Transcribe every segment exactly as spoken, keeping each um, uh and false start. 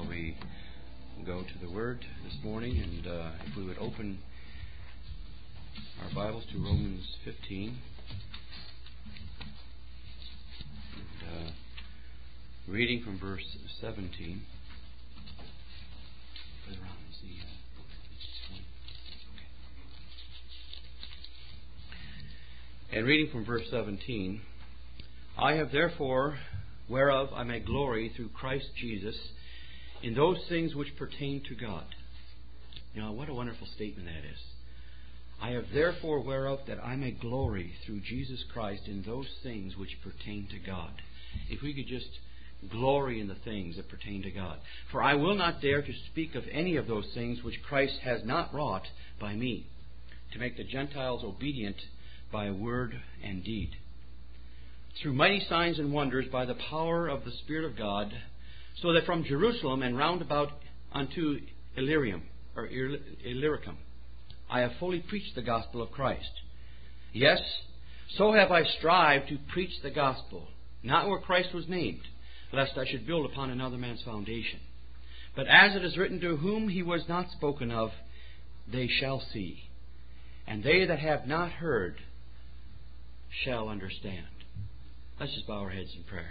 before we go to the Word this morning, and uh, if we would open our Bibles to Romans fifteen, and, uh, reading from verse seventeen. And reading from verse seventeen, I have therefore, whereof I may glory through Christ Jesus, in those things which pertain to God. You know, what a wonderful statement that is. I have therefore whereof that I may glory through Jesus Christ in those things which pertain to God. If we could just glory in the things that pertain to God. For I will not dare to speak of any of those things which Christ has not wrought by me, to make the Gentiles obedient by word and deed, through mighty signs and wonders by the power of the Spirit of God, so that from Jerusalem and round about unto Illyricum, or Illyricum, I have fully preached the gospel of Christ. Yes, so have I strived to preach the gospel, not where Christ was named, lest I should build upon another man's foundation. But as it is written, to whom he was not spoken of, they shall see, and they that have not heard shall understand. Let's just bow our heads in prayer.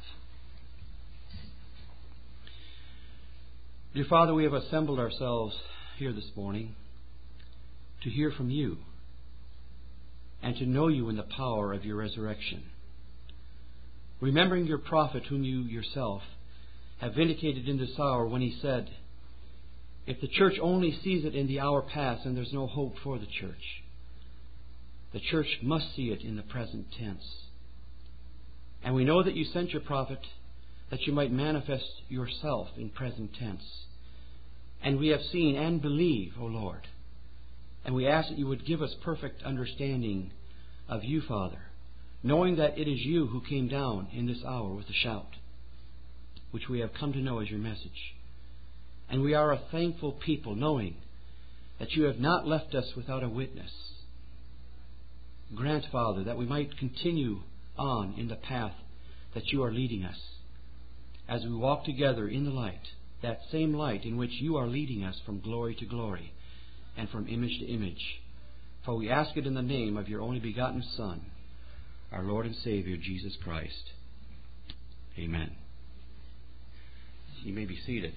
Dear Father, we have assembled ourselves here this morning to hear from you and to know you in the power of your resurrection. Remembering your prophet whom you yourself have vindicated in this hour when he said, if the church only sees it in the hour past, then there's no hope for the church. The church must see it in the present tense. And we know that you sent your prophet that you might manifest yourself in present tense. And we have seen and believe, O Lord. And we ask that you would give us perfect understanding of you, Father, knowing that it is you who came down in this hour with a shout, which we have come to know as your message. And we are a thankful people, knowing that you have not left us without a witness. Grant, Father, that we might continue on in the path that you are leading us, as we walk together in the light, that same light in which you are leading us from glory to glory and from image to image. For we ask it in the name of your only begotten Son, our Lord and Savior, Jesus Christ. Amen. You may be seated.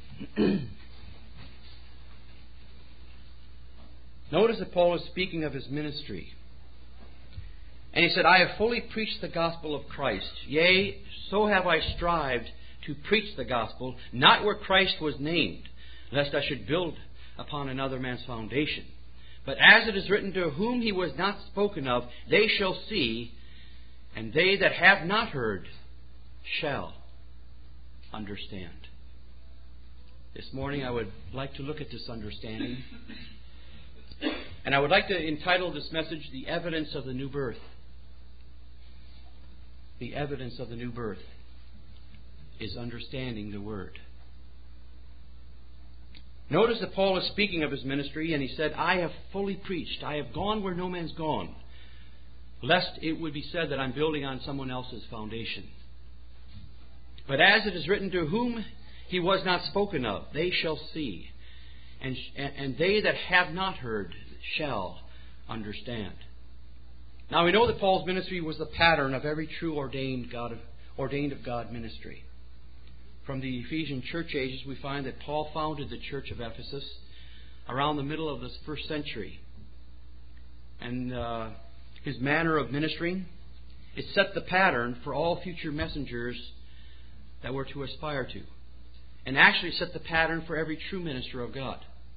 Notice that Paul is speaking of his ministry. And he said, I have fully preached the gospel of Christ. Yea, so have I strived to preach the gospel, not where Christ was named, lest I should build upon another man's foundation. But as it is written, to whom he was not spoken of, they shall see, and they that have not heard shall understand. This morning I would like to look at this understanding. And I would like to entitle this message, The Evidence of the New Birth. The evidence of the new birth is understanding the Word. Notice that Paul is speaking of his ministry, and he said, I have fully preached. I have gone where no man's gone, lest it would be said that I'm building on someone else's foundation. But as it is written, to whom he was not spoken of, they shall see, and, and they that have not heard shall understand. Now we know that Paul's ministry was the pattern of every true ordained God, ordained of God ministry. From the Ephesian church ages, we find that Paul founded the church of Ephesus around the middle of the first century. And uh, his manner of ministering, it set the pattern for all future messengers that were to aspire to. And actually set the pattern for every true minister of God.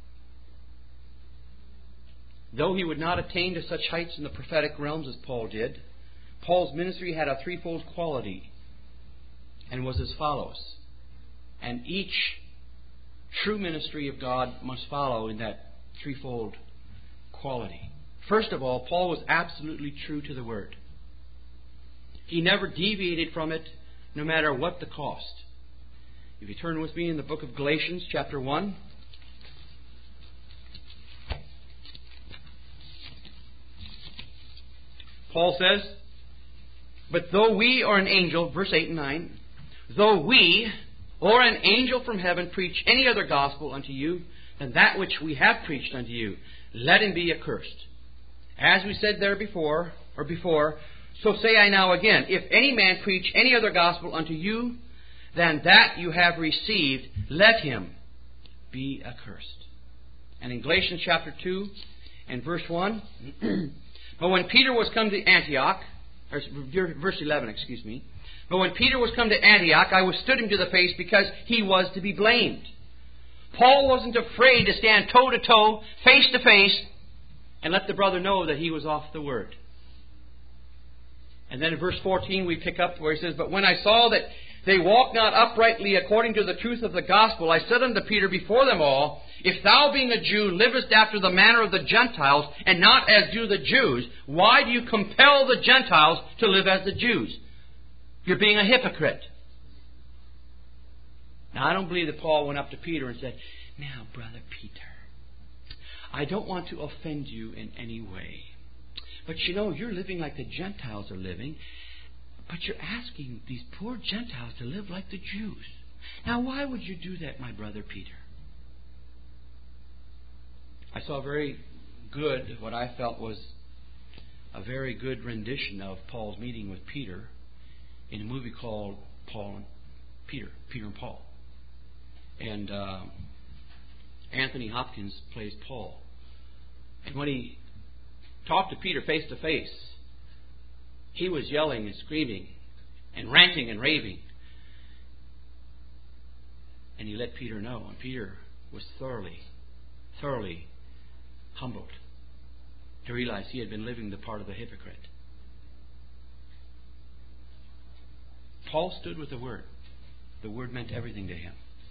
Though he would not attain to such heights in the prophetic realms as Paul did, Paul's ministry had a threefold quality and was as follows. And each true ministry of God must follow in that threefold quality. First of all, Paul was absolutely true to the Word. He never deviated from it, no matter what the cost. If you turn with me in the book of Galatians, chapter one. Paul says, but though we are an angel, verse eight and nine, though we, or an angel from heaven preach any other gospel unto you than that which we have preached unto you, let him be accursed. As we said there before, or before, so say I now again, if any man preach any other gospel unto you than that you have received, let him be accursed. And in Galatians chapter two and verse one, but when Peter was come to Antioch, or verse eleven, excuse me, but when Peter was come to Antioch, I withstood him to the face because he was to be blamed. Paul wasn't afraid to stand toe to toe, face to face, and let the brother know that he was off the word. And then in verse fourteen we pick up where he says, but when I saw that they walk not uprightly according to the truth of the gospel, I said unto Peter before them all, if thou being a Jew livest after the manner of the Gentiles, and not as do the Jews, why do you compel the Gentiles to live as the Jews? You're being a hypocrite. Now I don't believe that Paul went up to Peter and said, now brother Peter, I don't want to offend you in any way, but you know, you're living like the Gentiles are living, but you're asking these poor Gentiles to live like the Jews. Now why would you do that, my brother Peter? I saw a very good, what I felt was a very good rendition of Paul's meeting with Peter in a movie called Paul and Peter, Peter and Paul. And uh, Anthony Hopkins plays Paul. And when he talked to Peter face to face, he was yelling and screaming and ranting and raving. And he let Peter know. And Peter was thoroughly, thoroughly humbled to realize he had been living the part of a hypocrite. Paul stood with the Word. The Word meant everything to him.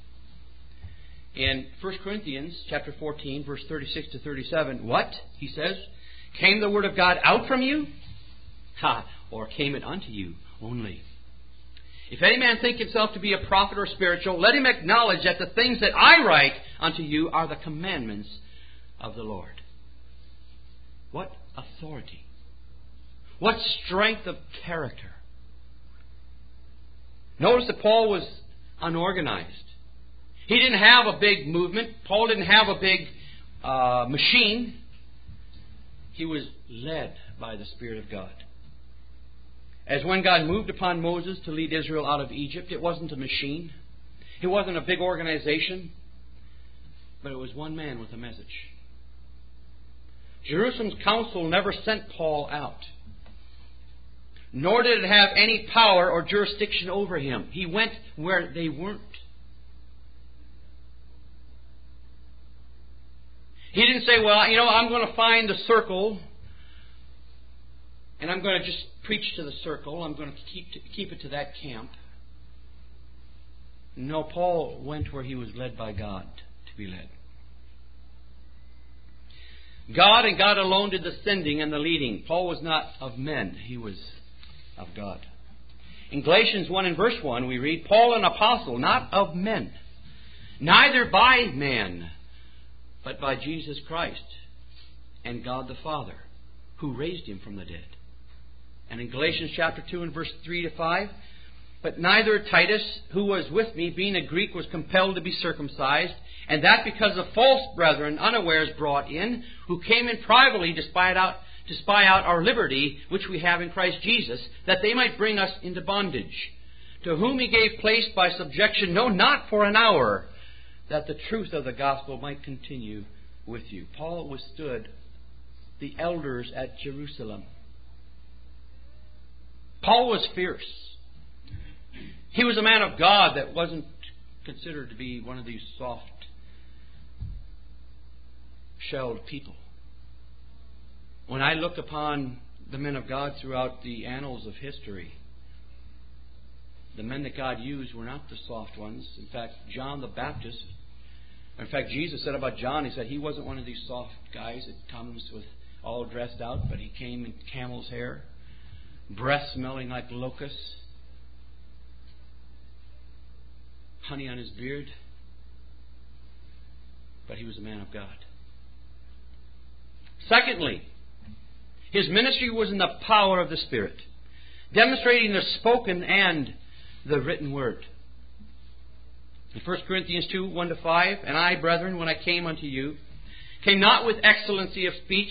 In First Corinthians chapter fourteen, verse thirty-six to thirty-seven, what? He says, came the Word of God out from you? Ha! Or came it unto you only? If any man think himself to be a prophet or spiritual, let him acknowledge that the things that I write unto you are the commandments of the Lord. What authority! What strength of character! Notice that Paul was unorganized. He didn't have a big movement. Paul didn't have a big uh, machine. He was led by the Spirit of God. As when God moved upon Moses to lead Israel out of Egypt, it wasn't a machine. It wasn't a big organization. But it was one man with a message. Jerusalem's council never sent Paul out. Nor did it have any power or jurisdiction over him. He went where they weren't. He didn't say, well, you know, I'm going to find the circle and I'm going to just preach to the circle. I'm going to keep, to, keep it to that camp. No, Paul went where he was led by God to be led. God and God alone did the sending and the leading. Paul was not of men. He was of God. In Galatians one and verse one we read, Paul an apostle, not of men, neither by man, but by Jesus Christ and God the Father, who raised him from the dead. And in Galatians chapter two and verse three to five, but neither Titus, who was with me, being a Greek, was compelled to be circumcised, and that because of false brethren unawares brought in, who came in privately to spy out, to spy out our liberty, which we have in Christ Jesus, that they might bring us into bondage, to whom he gave place by subjection, no, not for an hour, that the truth of the gospel might continue with you. Paul withstood the elders at Jerusalem. Paul was fierce. He was a man of God that wasn't considered to be one of these soft-shelled people. When I look upon the men of God throughout the annals of history, the men that God used were not the soft ones. In fact, John the Baptist, in fact, Jesus said about John, he said he wasn't one of these soft guys that comes with all dressed out, but he came in camel's hair, breath smelling like locusts, honey on his beard. But he was a man of God. Secondly, his ministry was in the power of the Spirit, demonstrating the spoken and the written word. In First Corinthians two, one to five, and I, brethren, when I came unto you, came not with excellency of speech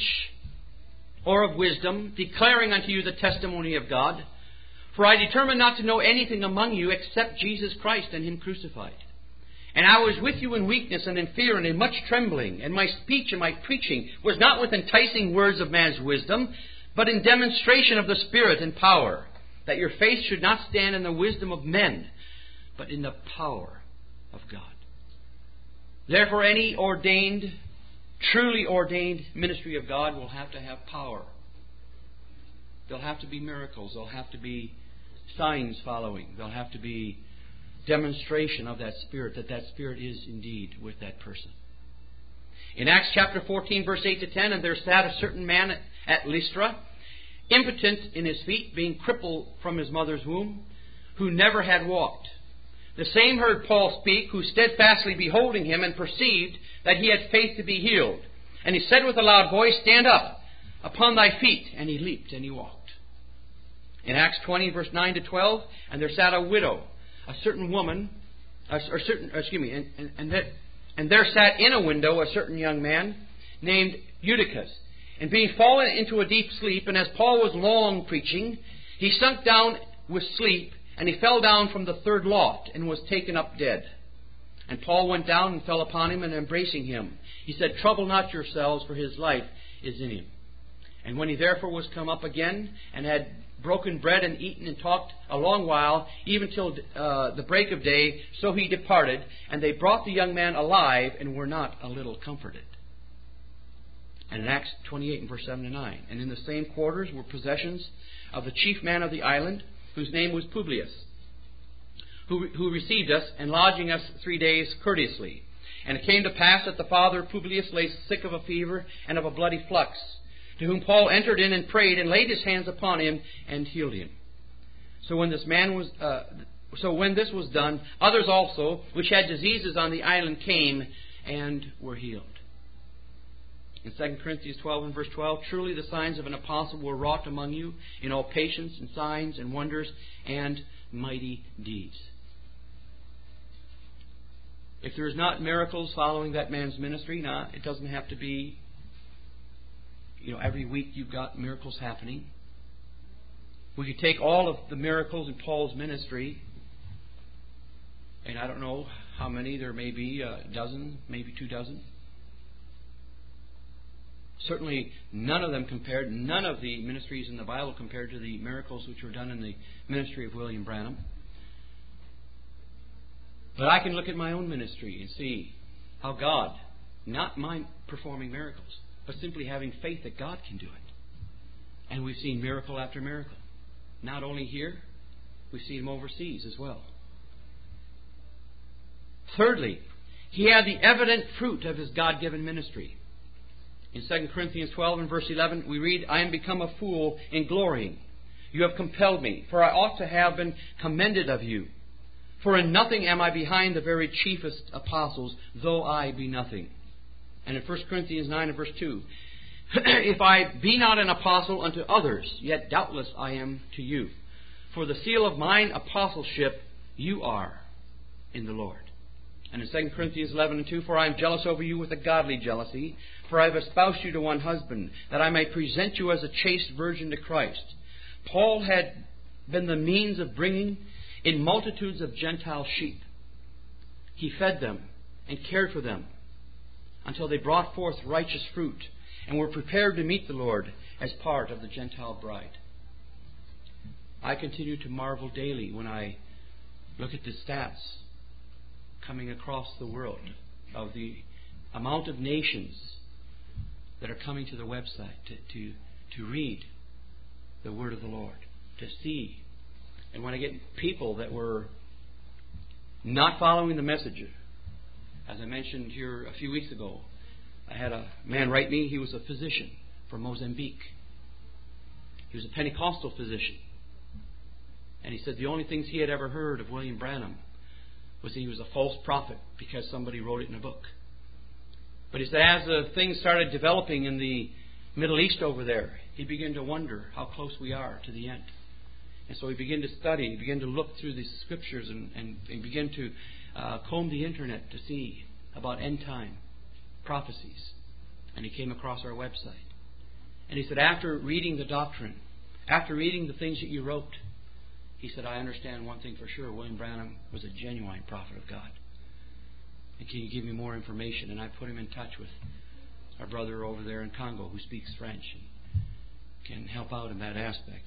or of wisdom, declaring unto you the testimony of God. For I determined not to know anything among you except Jesus Christ and Him crucified. And I was with you in weakness and in fear and in much trembling. And my speech and my preaching was not with enticing words of man's wisdom, but in demonstration of the Spirit and power, that your faith should not stand in the wisdom of men, but in the power of God. Therefore, any ordained, truly ordained ministry of God will have to have power. There'll have to be miracles. There'll have to be signs following. There'll have to be demonstration of that Spirit, that that Spirit is indeed with that person. In Acts chapter fourteen, verse eight to ten, and there sat a certain man at Lystra, impotent in his feet, being crippled from his mother's womb, who never had walked. The same heard Paul speak, who steadfastly beholding him, and perceived that he had faith to be healed. And he said with a loud voice, Stand up upon thy feet. And he leaped and he walked. In Acts twenty, verse nine to twelve, and there sat a widow, a certain woman, or certain, excuse me, and, and, and, that, and there sat in a window a certain young man named Eutychus. And being fallen into a deep sleep, and as Paul was long preaching, he sunk down with sleep, and he fell down from the third loft, and was taken up dead. And Paul went down and fell upon him, and embracing him, he said, Trouble not yourselves, for his life is in him. And when he therefore was come up again, and had broken bread and eaten and talked a long while, even till uh, the break of day, so he departed, and they brought the young man alive, and were not a little comforted. And in Acts twenty-eight and verse seven to nine, and in the same quarters were possessions of the chief man of the island, whose name was Publius, who, who received us, and lodging us three days courteously. And it came to pass that the father of Publius lay sick of a fever and of a bloody flux, to whom Paul entered in and prayed, and laid his hands upon him, and healed him. So when this man was, uh, so when this was done, others also, which had diseases on the island, came and were healed. In Second Corinthians twelve and verse twelve, Truly the signs of an apostle were wrought among you in all patience and signs and wonders and mighty deeds. If there is not miracles following that man's ministry, now it doesn't have to be, you know, every week you've got miracles happening. We could take all of the miracles in Paul's ministry, and I don't know how many, there may be a dozen, maybe two dozen. Certainly none of them compared, none of the ministries in the Bible compared to the miracles which were done in the ministry of William Branham. But I can look at my own ministry and see how God, not mine performing miracles, but simply having faith that God can do it. And we've seen miracle after miracle. Not only here, we've seen them overseas as well. Thirdly, he had the evident fruit of his God-given ministry. In Second Corinthians twelve and verse eleven, we read, I am become a fool in glorying. You have compelled me, for I ought to have been commended of you. For in nothing am I behind the very chiefest apostles, though I be nothing. And in First Corinthians nine and verse two, If I be not an apostle unto others, yet doubtless I am to you. For the seal of mine apostleship you are in the Lord. And in Second Corinthians eleven and two, For I am jealous over you with a godly jealousy, for I have espoused you to one husband, that I may present you as a chaste virgin to Christ. Paul had been the means of bringing in multitudes of Gentile sheep. He fed them and cared for them until they brought forth righteous fruit and were prepared to meet the Lord as part of the Gentile bride. I continue to marvel daily when I look at the stats coming across the world of the amount of nations that are coming to the website to, to, to read the Word of the Lord, to see. And when I get people that were not following the message, as I mentioned here a few weeks ago, I had a man write me. He was a physician from Mozambique. He was a Pentecostal physician. And he said the only things he had ever heard of William Branham was that he was a false prophet because somebody wrote it in a book. But he said as the things started developing in the Middle East over there, he began to wonder how close we are to the end. And so he began to study, he began to look through the Scriptures and, and, and began to uh, comb the Internet to see about end-time prophecies. And he came across our website. And he said, after reading the doctrine, after reading the things that you wrote, he said, I understand one thing for sure. William Branham was a genuine prophet of God. And can you give me more information? And I put him in touch with our brother over there in Congo who speaks French and can help out in that aspect.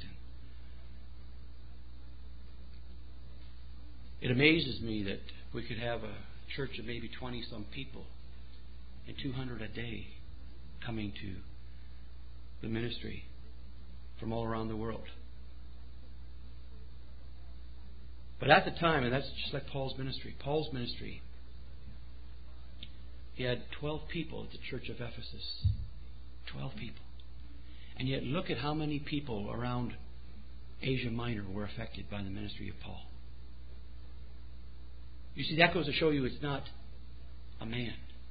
It amazes me that we could have a church of maybe twenty-some people and two hundred a day coming to the ministry from all around the world. But at the time, and that's just like Paul's ministry, Paul's ministry, he had twelve people at the church of Ephesus. twelve people. And yet look at how many people around Asia Minor were affected by the ministry of Paul. You see, that goes to show you it's not a man.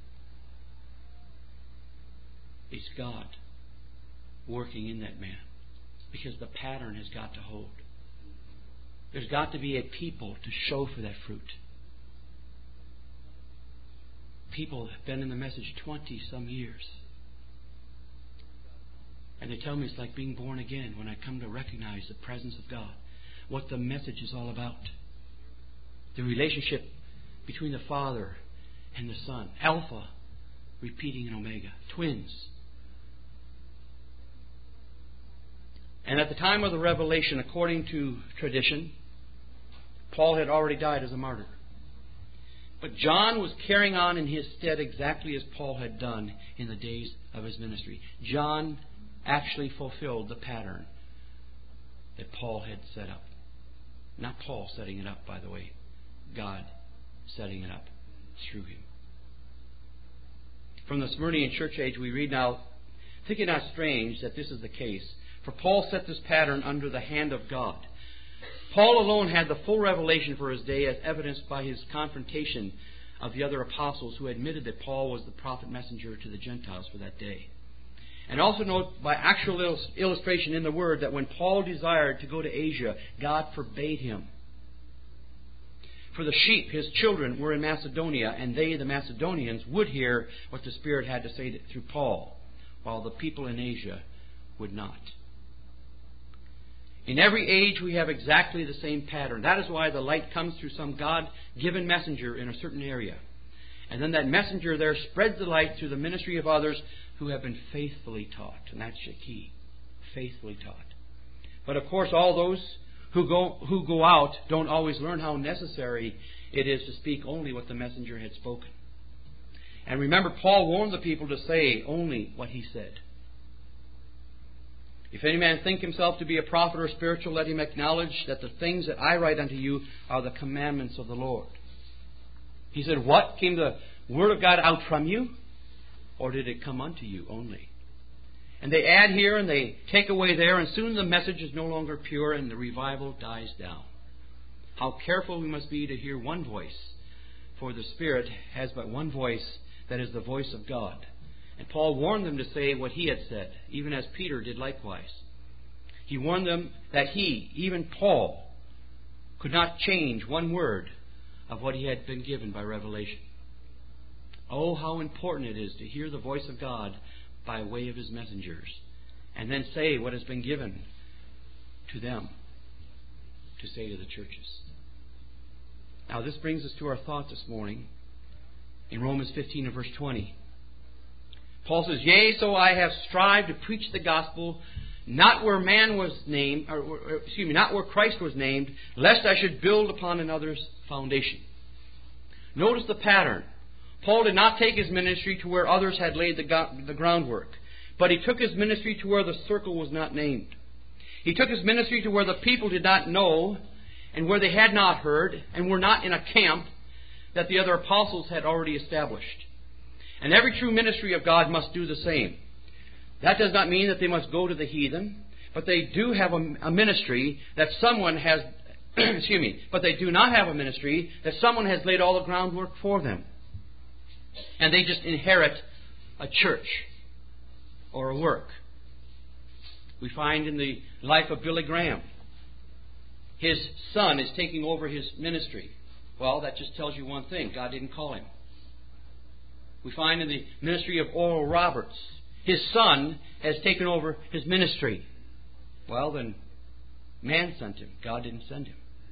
It's God working in that man. Because the pattern has got to hold. There's got to be a people to show for that fruit. People have been in the message twenty-some years. And they tell me it's like being born again when I come to recognize the presence of God. What the message is all about. The relationship between the Father and the Son. Alpha repeating an Omega. Twins. And at the time of the revelation, according to tradition, Paul had already died as a martyr. But John was carrying on in his stead exactly as Paul had done in the days of his ministry. John actually fulfilled the pattern that Paul had set up. Not Paul setting it up, by the way. God setting it up through him. From the Smyrnian church age we read now, think it not strange that this is the case, for Paul set this pattern under the hand of God. Paul alone had the full revelation for his day, as evidenced by his confrontation of the other apostles who admitted that Paul was the prophet messenger to the Gentiles for that day. And also note by actual illustration in the Word that when Paul desired to go to Asia, God forbade him. For the sheep, his children, were in Macedonia, and they, the Macedonians, would hear what the Spirit had to say through Paul, while the people in Asia would not. In every age we have exactly the same pattern. That is why the light comes through some God-given messenger in a certain area. And then that messenger there spreads the light through the ministry of others who have been faithfully taught. And that's the key. Faithfully taught. But of course all those who go who go out don't always learn how necessary it is to speak only what the messenger had spoken. And remember, Paul warned the people to say only what he said. If any man think himself to be a prophet or spiritual, let him acknowledge that the things that I write unto you are the commandments of the Lord. He said, what? Came the Word of God out from you? Or did it come unto you only? And they add here and they take away there, and soon the message is no longer pure and the revival dies down. How careful we must be to hear one voice, for the Spirit has but one voice, that is the voice of God. And Paul warned them to say what he had said, even as Peter did likewise. He warned them that he, even Paul, could not change one word of what he had been given by revelation. Oh, how important it is to hear the voice of God by way of His messengers, and then say what has been given to them to say to the churches. Now this brings us to our thought this morning in Romans fifteen and verse twenty. Paul says, yea, so I have strived to preach the gospel, not where man was named, or, or excuse me, not where Christ was named, lest I should build upon another's foundation. Notice the pattern. Paul did not take his ministry to where others had laid the, go- the groundwork, but he took his ministry to where the circle was not named. He took his ministry to where the people did not know, and where they had not heard, and were not in a camp that the other apostles had already established. And every true ministry of God must do the same. That does not mean that they must go to the heathen, but they do have a, a ministry that someone has, excuse me, but they do not have a ministry that someone has laid all the groundwork for them. And they just inherit a church or a work. We find in the life of Billy Graham his son is taking over his ministry. Well, that just tells you one thing. God didn't call him. We find in the ministry of Oral Roberts, his son has taken over his ministry. Well, then, man sent him. God didn't send him.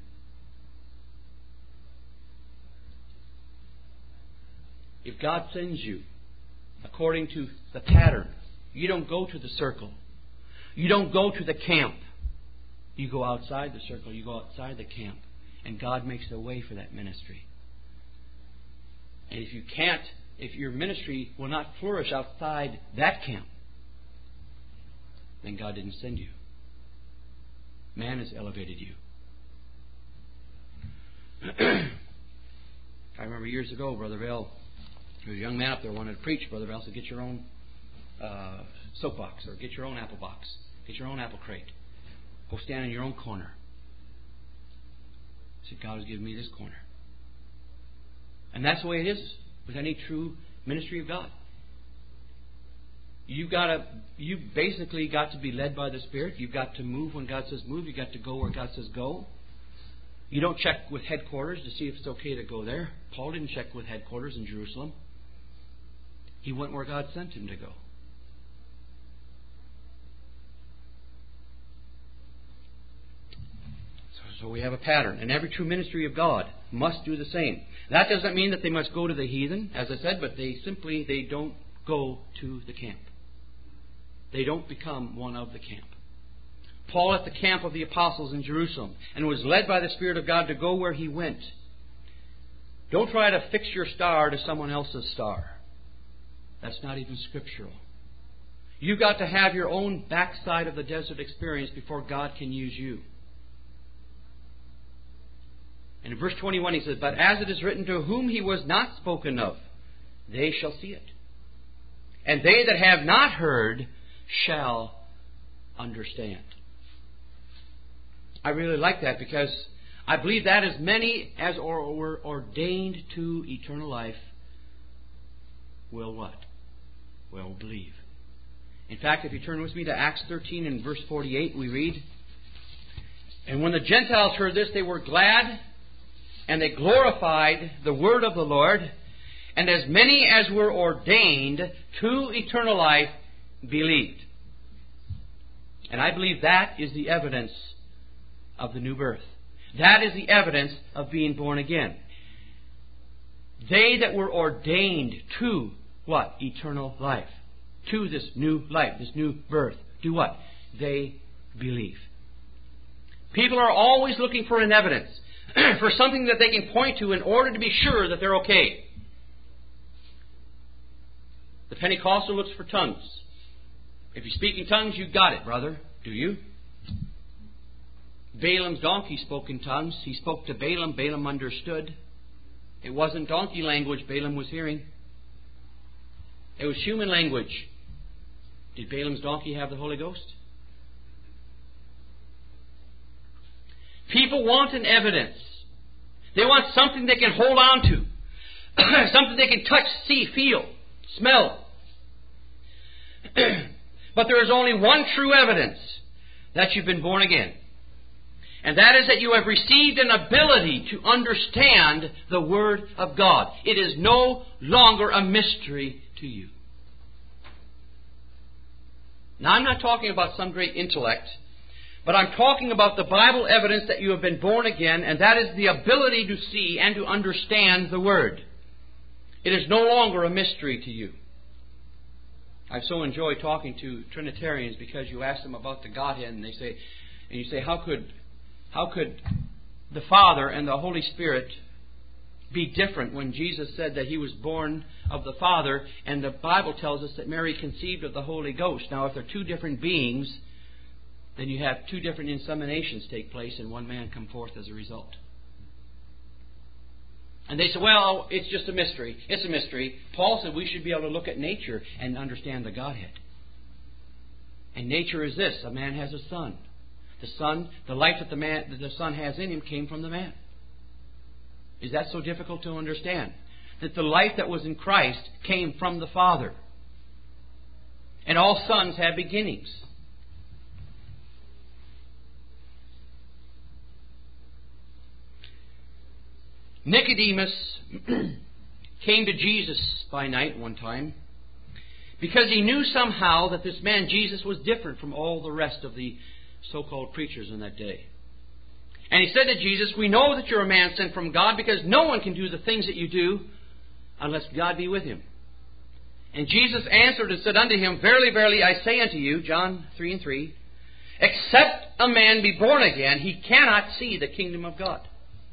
If God sends you according to the pattern, you don't go to the circle. You don't go to the camp. You go outside the circle. You go outside the camp. And God makes a way for that ministry. And if you can't, if your ministry will not flourish outside that camp, then God didn't send you. Man has elevated you. I remember years ago, Brother Vale, there was a young man up there who wanted to preach. Brother Vale said, get your own uh, soapbox, or get your own apple box. Get your own apple crate. Go stand in your own corner. I said, God has given me this corner. And that's the way it is with any true ministry of God. You've got to, you basically got to be led by the Spirit. You've got to move when God says move. You've got to go where God says go. You don't check with headquarters to see if it's okay to go there. Paul didn't check with headquarters in Jerusalem. He went where God sent him to go. So we have a pattern. And every true ministry of God must do the same. That doesn't mean that they must go to the heathen, as I said, but they simply, they don't go to the camp. They don't become one of the camp. Paul left the camp of the apostles in Jerusalem and was led by the Spirit of God to go where he went. Don't try to fix your star to someone else's star. That's not even scriptural. You've got to have your own backside of the desert experience before God can use you. And in verse twenty-one he says, but as it is written, to whom he was not spoken of, they shall see it. And they that have not heard shall understand. I really like that, because I believe that as many as were ordained to eternal life will what? Will believe. In fact, if you turn with me to Acts thirteen and verse forty-eight, we read, and when the Gentiles heard this, they were glad, and they glorified the word of the Lord, and as many as were ordained to eternal life believed. And I believe that is the evidence of the new birth. That is the evidence of being born again. They that were ordained to what? Eternal life. To this new life, this new birth. Do what? They believe. People are always looking for an evidence, for something that they can point to in order to be sure that they're okay. The Pentecostal looks for tongues. If you speak in tongues, you got it, brother. Do you? Balaam's donkey spoke in tongues. He spoke to Balaam. Balaam understood. It wasn't donkey language Balaam was hearing. It was human language. Did Balaam's donkey have the Holy Ghost? People want an evidence. They want something they can hold on to. Something they can touch, see, feel, smell. But there is only one true evidence that you've been born again. And that is that you have received an ability to understand the Word of God. It is no longer a mystery to you. Now, I'm not talking about some great intellect, but I'm talking about the Bible evidence that you have been born again, and that is the ability to see and to understand the Word. It is no longer a mystery to you. I so enjoy talking to Trinitarians, because you ask them about the Godhead, and they say, and you say, how could, how could the Father and the Holy Spirit be different when Jesus said that He was born of the Father, and the Bible tells us that Mary conceived of the Holy Ghost? Now, if they're two different beings, then you have two different inseminations take place, and one man come forth as a result. And they say, well, it's just a mystery. It's a mystery. Paul said we should be able to look at nature and understand the Godhead. And nature is this. A man has a son. The son, the life that the man, that the son has in him came from the man. Is that so difficult to understand? That the life that was in Christ came from the Father. And all sons have beginnings. Nicodemus came to Jesus by night one time because he knew somehow that this man Jesus was different from all the rest of the so-called preachers in that day. And he said to Jesus, "We know that you're a man sent from God because no one can do the things that you do unless God be with him." And Jesus answered and said unto him, "Verily, verily, I say unto you," John three and three, "except a man be born again, he cannot see the kingdom of God."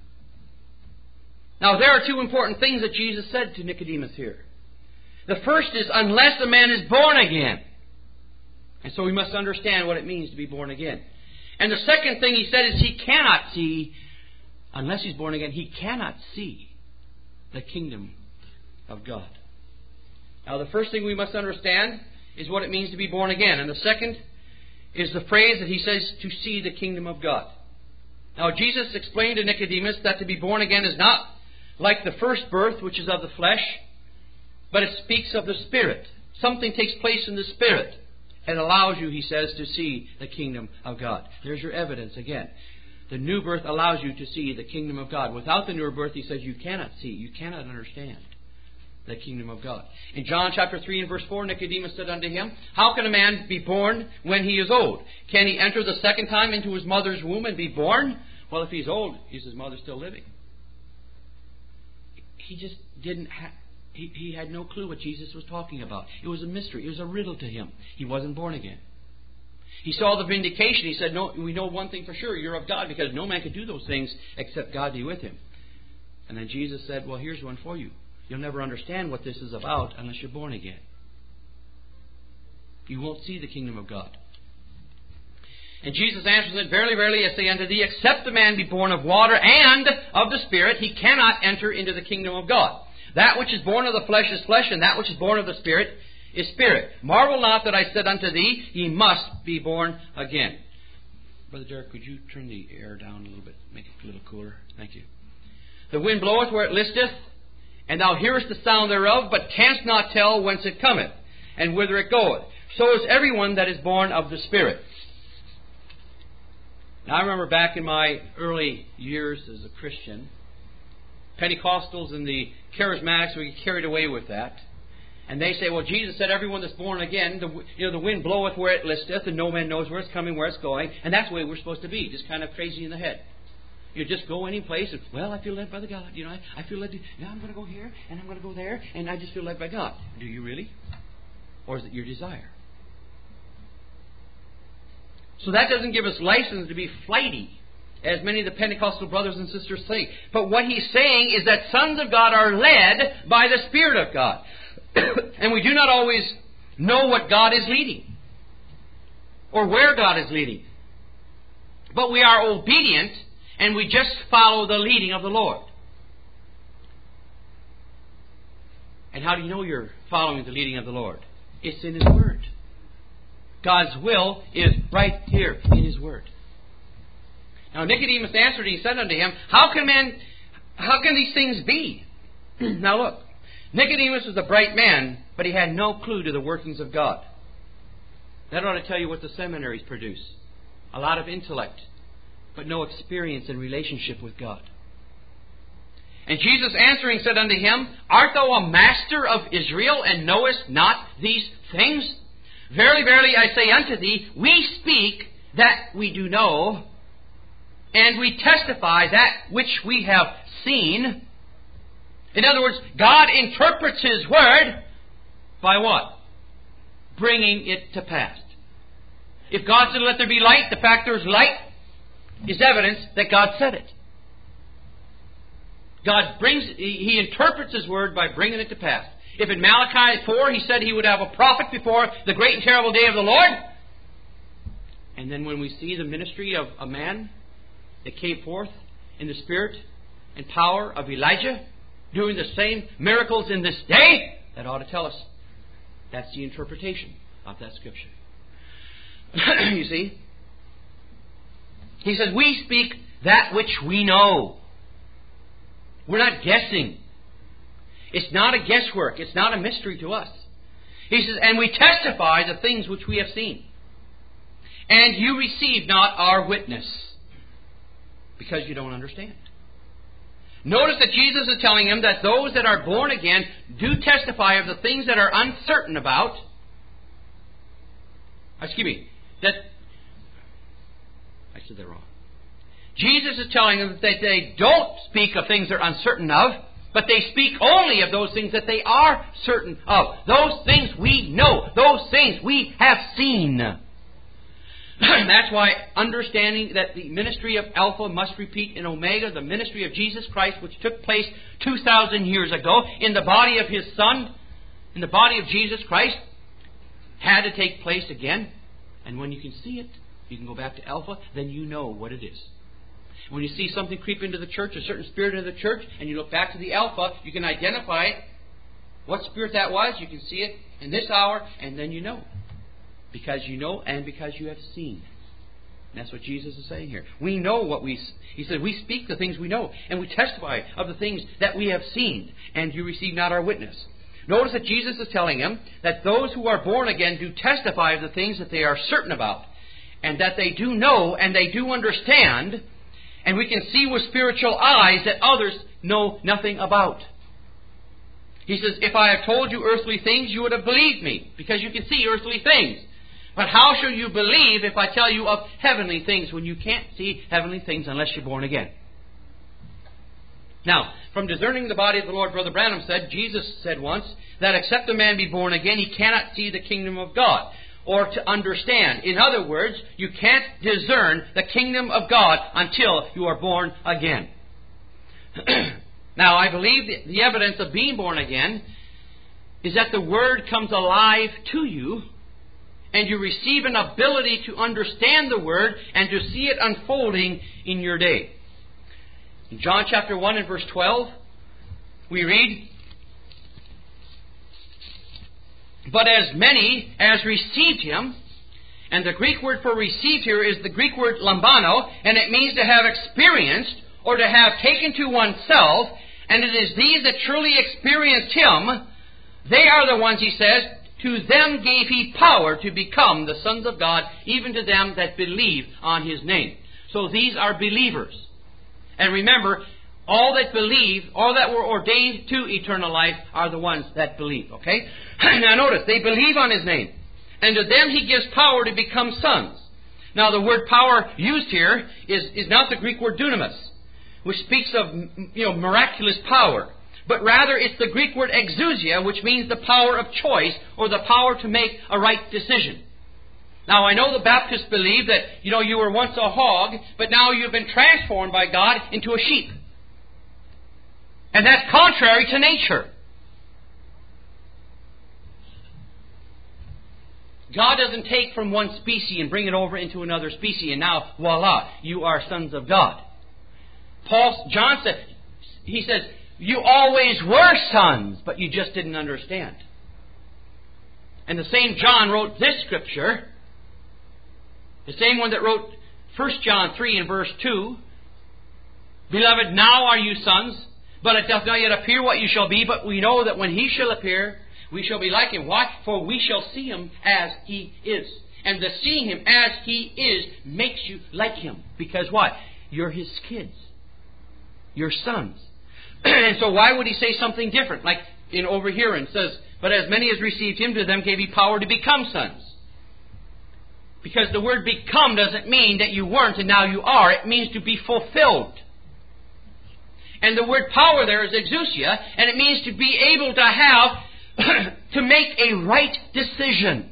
Now, there are two important things that Jesus said to Nicodemus here. The first is, unless a man is born again. And so we must understand what it means to be born again. And the second thing he said is he cannot see, unless he's born again, he cannot see the kingdom of God. Now, the first thing we must understand is what it means to be born again. And the second is the phrase that he says, to see the kingdom of God. Now, Jesus explained to Nicodemus that to be born again is not like the first birth, which is of the flesh, but it speaks of the Spirit. Something takes place in the Spirit and allows you, he says, to see the kingdom of God. There's your evidence again. The new birth allows you to see the kingdom of God. Without the new birth, he says, you cannot see, you cannot understand the kingdom of God. In John chapter three and verse four, Nicodemus said unto him, "How can a man be born when he is old? Can he enter the second time into his mother's womb and be born?" Well, if he's old, is his mother still living? He just didn't have... He, he had no clue what Jesus was talking about. It was a mystery. It was a riddle to him. He wasn't born again. He saw the vindication. He said, "No, we know one thing for sure. You're of God, because no man can do those things except God be with him." And then Jesus said, "Well, here's one for you. You'll never understand what this is about unless you're born again. You won't see the kingdom of God." And Jesus answered and said, "Verily, verily, I say unto thee, except a man be born of water and of the Spirit, he cannot enter into the kingdom of God. That which is born of the flesh is flesh, and that which is born of the Spirit is spirit. Marvel not that I said unto thee, ye must be born again." Brother Derek, could you turn the air down a little bit, make it a little cooler? Thank you. "The wind bloweth where it listeth, and thou hearest the sound thereof, but canst not tell whence it cometh, and whither it goeth. So is everyone that is born of the Spirit." Now, I remember back in my early years as a Christian, Pentecostals and the Charismatics, we get carried away with that. And they say, well, Jesus said everyone that's born again, the, you know, the wind bloweth where it listeth, and no man knows where it's coming, where it's going. And that's the way we're supposed to be, just kind of crazy in the head. You just go any place and, well, I feel led by the God. You know, I, I feel led to, yeah, I'm going to go here, and I'm going to go there, and I just feel led by God. Do you really? Or is it your desire? So that doesn't give us license to be flighty, as many of the Pentecostal brothers and sisters think. But what he's saying is that sons of God are led by the Spirit of God. And we do not always know what God is leading, or where God is leading. But we are obedient, and we just follow the leading of the Lord. And how do you know you're following the leading of the Lord? It's in His Word. God's will is right here in His Word. Now Nicodemus answered, and he said unto him, How can man, how can these things be? Now look, Nicodemus was a bright man, but he had no clue to the workings of God. That ought to tell you what the seminaries produce. A lot of intellect, but no experience in relationship with God. And Jesus answering said unto him, Art thou a master of Israel, and knowest not these things? Verily, verily, I say unto thee, we speak that we do know, and we testify that which we have seen. In other words, God interprets His Word by what? Bringing it to pass. If God said, let there be light, the fact there is light is evidence that God said it. God brings, He interprets His Word by bringing it to pass. If in Malachi four He said He would have a prophet before the great and terrible day of the Lord, and then when we see the ministry of a man that came forth in the spirit and power of Elijah, doing the same miracles in this day, that ought to tell us that's the interpretation of that Scripture. You see? He says, we speak that which we know. We're not guessing. It's not a guesswork. It's not a mystery to us. He says, and we testify the things which we have seen. And you receive not our witness, because you don't understand. Notice that Jesus is telling him that those that are born again do testify of the things that are uncertain about. Excuse me. That I said that wrong. Jesus is telling them that they don't speak of things they're uncertain of, but they speak only of those things that they are certain of. Those things we know. Those things we have seen. That's why understanding that the ministry of Alpha must repeat in Omega, the ministry of Jesus Christ, which took place two thousand years ago in the body of His Son, in the body of Jesus Christ, had to take place again. And when you can see it, you can go back to Alpha, then you know what it is. When you see something creep into the church, a certain spirit into the church, and you look back to the Alpha, you can identify what spirit that was. You can see it in this hour, and then you know. Because you know and because you have seen. And that's what Jesus is saying here. We know what we... He said, we speak the things we know, and we testify of the things that we have seen, and you receive not our witness. Notice that Jesus is telling him that those who are born again do testify of the things that they are certain about, and that they do know and they do understand, and we can see with spiritual eyes that others know nothing about. He says, if I have told you earthly things, you would have believed me, because you can see earthly things. But how shall you believe if I tell you of heavenly things when you can't see heavenly things unless you're born again? Now, from discerning the body of the Lord, Brother Branham said, Jesus said once, that except a man be born again, he cannot see the kingdom of God, or to understand. In other words, you can't discern the kingdom of God until you are born again. Now, I believe the, the evidence of being born again is that the Word comes alive to you, and you receive an ability to understand the Word and to see it unfolding in your day. In John chapter one and verse twelve, we read, but as many as received Him, and the Greek word for received here is the Greek word lambano, and it means to have experienced or to have taken to oneself, and it is these that truly experienced Him, they are the ones, he says, to them gave He power to become the sons of God, even to them that believe on His name. So these are believers. And remember, all that believe, all that were ordained to eternal life are the ones that believe. Okay? Now notice, they believe on His name. And to them He gives power to become sons. Now the word power used here is, is not the Greek word dunamis, which speaks of, you know, miraculous power. But rather it's the Greek word exousia, which means the power of choice or the power to make a right decision. Now, I know the Baptists believe that, you know, you were once a hog, but now you've been transformed by God into a sheep. And that's contrary to nature. God doesn't take from one species and bring it over into another species, and now, voila, you are sons of God. Paul, John said, he says, you always were sons, but you just didn't understand. And the same John wrote this scripture, the same one that wrote First John three and verse two, beloved, now are you sons, but it doth not yet appear what you shall be, but we know that when He shall appear, we shall be like Him. Why? For we shall see Him as He is. And the seeing Him as He is makes you like Him. Because what? You're His kids. You're sons. And so why would He say something different? Like in over here, and says, but as many as received Him, to them gave He power to become sons. Because the word become doesn't mean that you weren't and now you are. It means to be fulfilled. And the word power there is exousia, and it means to be able to have, to make a right decision.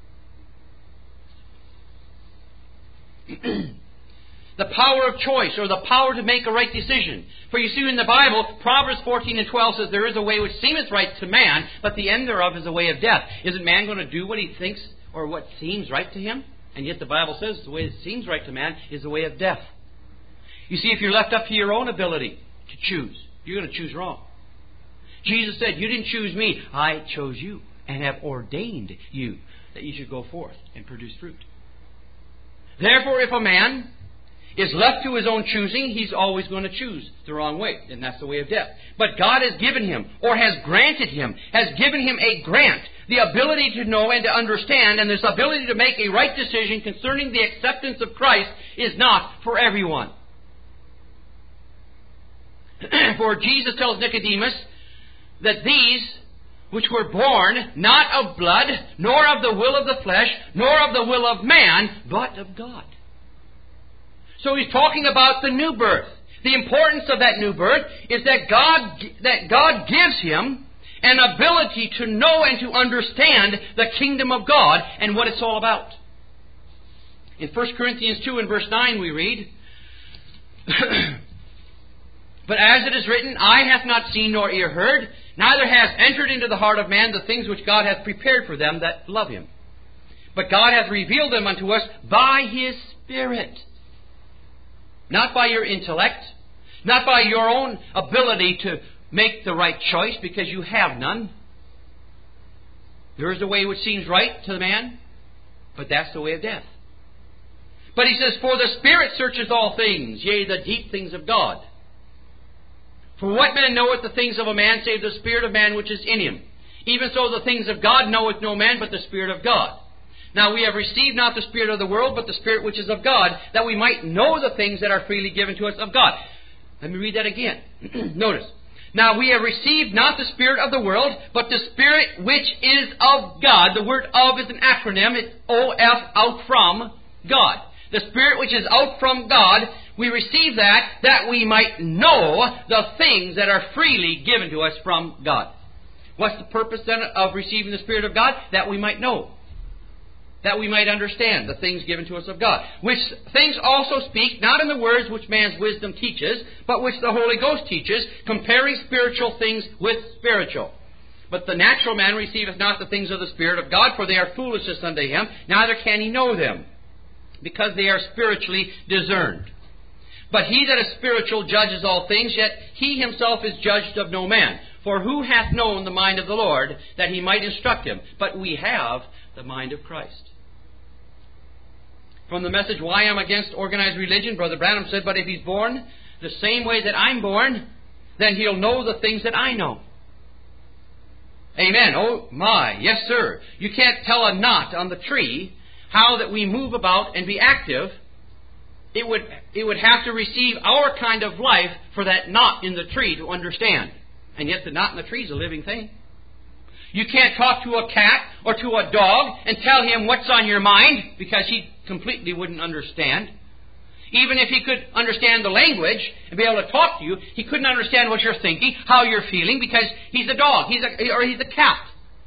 The power of choice, or the power to make a right decision. For you see in the Bible, Proverbs fourteen and twelve says, there is a way which seemeth right to man, but the end thereof is a way of death. Isn't man going to do what he thinks or what seems right to him? And yet the Bible says the way that seems right to man is the way of death. You see, if you're left up to your own ability to choose, you're going to choose wrong. Jesus said, you didn't choose me, I chose you and have ordained you that you should go forth and produce fruit. Therefore, if a man is left to his own choosing, he's always going to choose the wrong way. And that's the way of death. But God has given him, or has granted him, has given him a grant, the ability to know and to understand, and this ability to make a right decision concerning the acceptance of Christ is not for everyone. For Jesus tells Nicodemus that these which were born not of blood, nor of the will of the flesh, nor of the will of man, but of God. So he's talking about the new birth. The importance of that new birth is that God, that God gives him an ability to know and to understand the kingdom of God and what it's all about. In First Corinthians two and verse nine we read, But as it is written, eye hath not seen nor ear heard, neither has entered into the heart of man the things which God hath prepared for them that love him. But God hath revealed them unto us by His Spirit. Not by your intellect, not by your own ability to make the right choice, because you have none. There is a way which seems right to the man, but that's the way of death. But he says, For the Spirit searcheth all things, yea, the deep things of God. For what man knoweth the things of a man, save the Spirit of man which is in him? Even so the things of God knoweth no man, but the Spirit of God. Now we have received not the Spirit of the world, but the Spirit which is of God, that we might know the things that are freely given to us of God. Let me read that again. Notice. Now we have received not the Spirit of the world, but the Spirit which is of God. The word of is an acronym. It's O F, out from God. The Spirit which is out from God, we receive that, that we might know the things that are freely given to us from God. What's the purpose then of receiving the Spirit of God? That we might know. That we might understand the things given to us of God. Which things also speak, not in the words which man's wisdom teaches, but which the Holy Ghost teaches, comparing spiritual things with spiritual. But the natural man receiveth not the things of the Spirit of God, for they are foolishness unto him, neither can he know them, because they are spiritually discerned. But he that is spiritual judges all things, yet he himself is judged of no man. For who hath known the mind of the Lord, that he might instruct him? But we have the mind of Christ. From the message, Why I'm Against Organized Religion, Brother Branham said, But if he's born the same way that I'm born, then he'll know the things that I know. Amen. Oh my, yes sir. You can't tell a knot on the tree how that we move about and be active. It would, it would have to receive our kind of life for that knot in the tree to understand. And yet the knot in the tree is a living thing. You can't talk to a cat or to a dog and tell him what's on your mind, because he completely wouldn't understand. Even if he could understand the language and be able to talk to you, he couldn't understand what you're thinking, how you're feeling, because he's a dog, he's a, or he's a cat.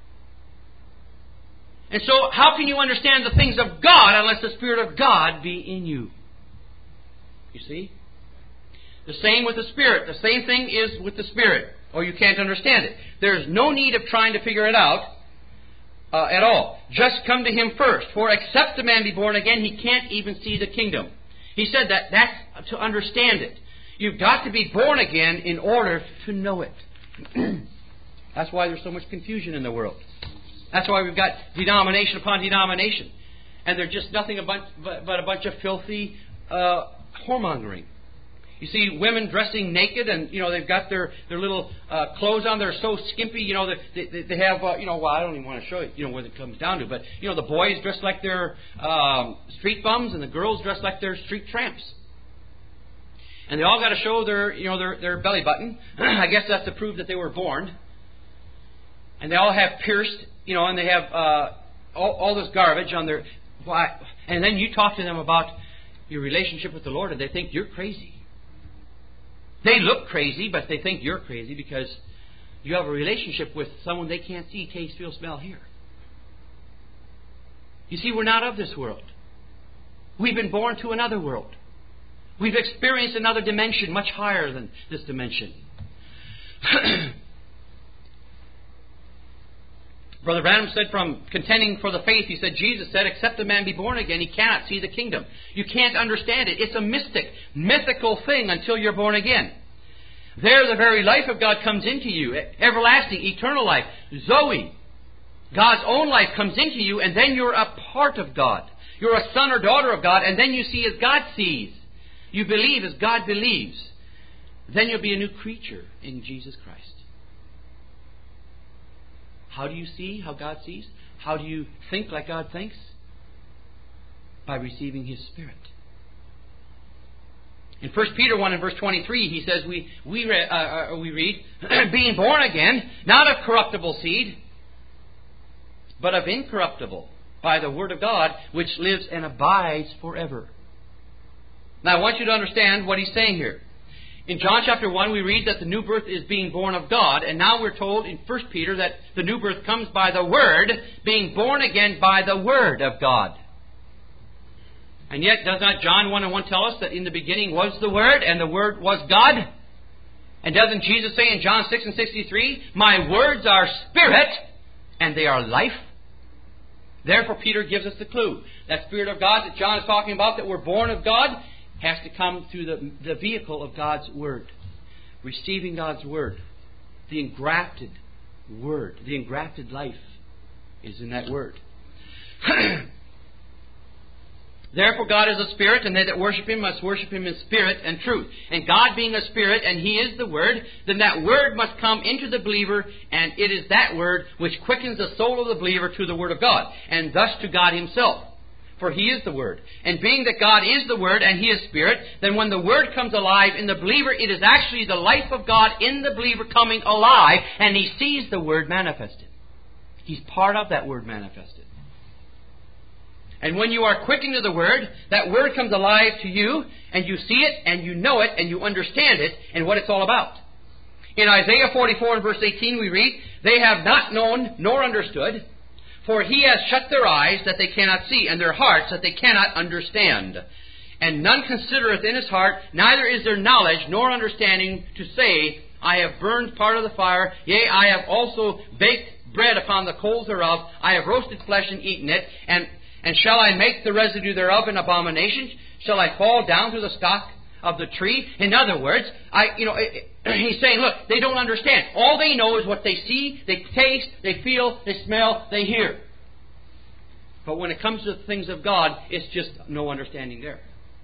And so how can you understand the things of God unless the Spirit of God be in you? You see? The same with the Spirit. The same thing is with the Spirit, or you can't understand it. There's no need of trying to figure it out uh, at all. Just come to Him first. For except a man be born again, he can't even see the kingdom. He said that that's to understand it. You've got to be born again in order to know it. That's why there's so much confusion in the world. That's why we've got denomination upon denomination. And they're just nothing but a bunch of filthy uh, whoremongering. You see women dressing naked, and you know they've got their their little uh, clothes on. They're so skimpy, you know that they, they have uh, you know. Well, I don't even want to show you, you know, what it comes down to. But you know, the boys dress like they're um, street bums, and the girls dress like they're street tramps. And they all got to show their you know their their belly button. I guess that's to prove that they were born. And they all have pierced, you know, and they have uh, all, all this garbage on their. Why? And then you talk to them about your relationship with the Lord, and they think you're crazy. They look crazy, but they think you're crazy because you have a relationship with someone they can't see, taste, feel, smell, hear. You see, we're not of this world. We've been born to another world. We've experienced another dimension much higher than this dimension. Brother Branham said, from contending for the faith, he said, Jesus said, except a man be born again, he cannot see the kingdom. You can't understand it. It's a mystic, mythical thing until you're born again. There the very life of God comes into you. Everlasting, eternal life. Zoe. God's own life comes into you, and then you're a part of God. You're a son or daughter of God, and then you see as God sees. You believe as God believes. Then you'll be a new creature in Jesus Christ. How do you see how God sees? How do you think like God thinks? By receiving His Spirit. In First Peter one and verse twenty-three, he says, we, we, re, uh, uh, we read, being born again, not of corruptible seed, but of incorruptible, by the Word of God, which lives and abides forever. Now, I want you to understand what he's saying here. In John chapter one, we read that the new birth is being born of God, and now we're told in First Peter that the new birth comes by the Word, being born again by the Word of God. And yet, does not John one and one tell us that in the beginning was the Word, and the Word was God? And doesn't Jesus say in John six and sixty-three, my words are spirit, and they are life? Therefore, Peter gives us the clue. That Spirit of God that John is talking about, that we're born of God, has to come through the, the vehicle of God's Word. Receiving God's Word. The engrafted Word. The engrafted life is in that Word. Therefore God is a Spirit, and they that worship Him must worship Him in spirit and truth. And God being a Spirit, and He is the Word, then that Word must come into the believer, and it is that Word which quickens the soul of the believer to the Word of God, and thus to God Himself. For He is the Word. And being that God is the Word, and He is Spirit, then when the Word comes alive in the believer, it is actually the life of God in the believer coming alive, and he sees the Word manifested. He's part of that Word manifested. And when you are quickened to the Word, that Word comes alive to you, and you see it, and you know it, and you understand it, and what it's all about. In Isaiah forty-four and verse eighteen we read, they have not known nor understood, for He has shut their eyes that they cannot see, and their hearts that they cannot understand. And none considereth in his heart, neither is there knowledge nor understanding to say, I have burned part of the fire, yea, I have also baked bread upon the coals thereof, I have roasted flesh and eaten it, and And shall I make the residue thereof an abomination? Shall I fall down to the stock of the tree? In other words, I, you know, he's saying, look, they don't understand. All they know is what they see, they taste, they feel, they smell, they hear. But when it comes to the things of God, it's just no understanding there.